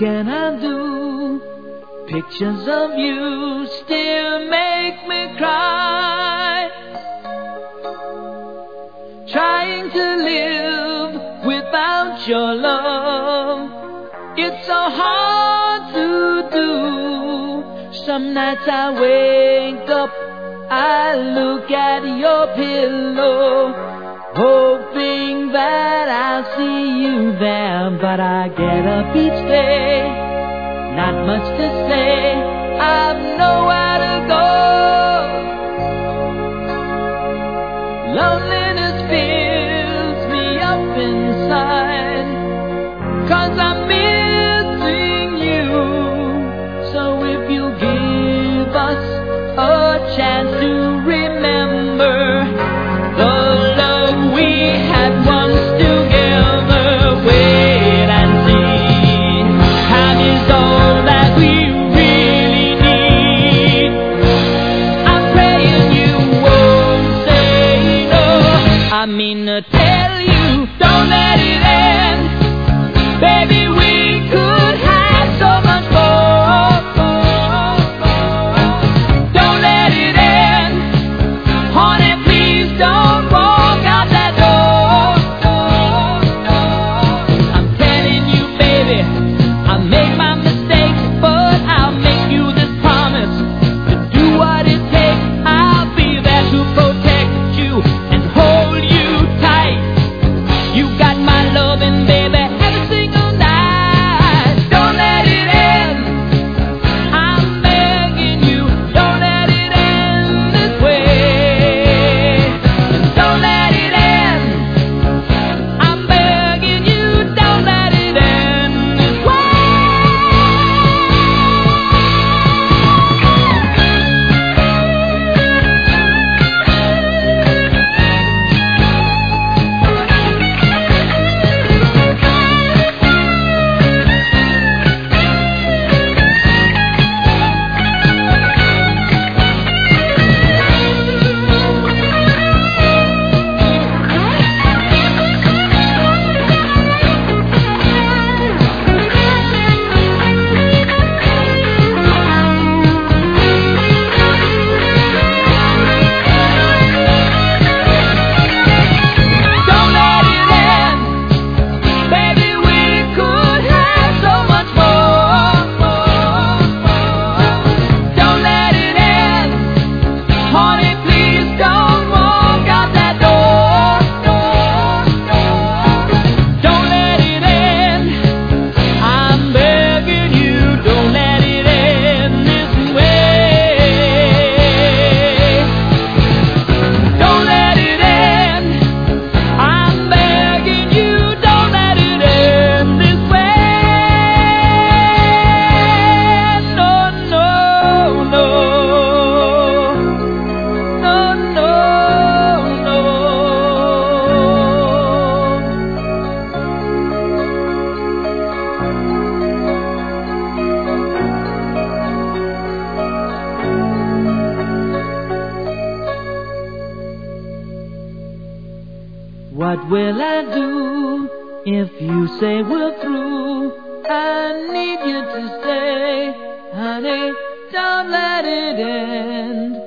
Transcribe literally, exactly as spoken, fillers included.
can I do? Pictures of you still make me cry. Trying to live without your love, it's so hard to do. Some nights I wake up, I look at your pillow, hoping that I'll see you there. But I get up each day, not much to say, I've nowhere to go. Loneliness fills me up inside, 'cause I'm missing you. So if you give us a chance to remember the love we had once together, wait and see. Time is all that we really need. I'm praying you won't say no. I mean to tell you, don't let it end. Baby, we could have so much more. Don't let it end. Honey, please don't walk out that door. I'm telling you, baby, I made my mistakes, but I'll make you this promise. To do what it takes, I'll be there to protect you and hold you tight. You got my loving, baby, every single night. Don't let it end. I'm begging you, don't let it end this way. Don't let it end. I'm begging you, don't let it end this way. Don't let it end. Baby, we could have so much more. Don't let it end. Honey, please don't walk out that door. Don't let it end. I'm begging you, don't let it end this way. Don't let it end. I'm begging you, don't let it end this way. No, no, no. No, no, no. What will I do if you say we're through? I need you to stay, honey, don't let it end.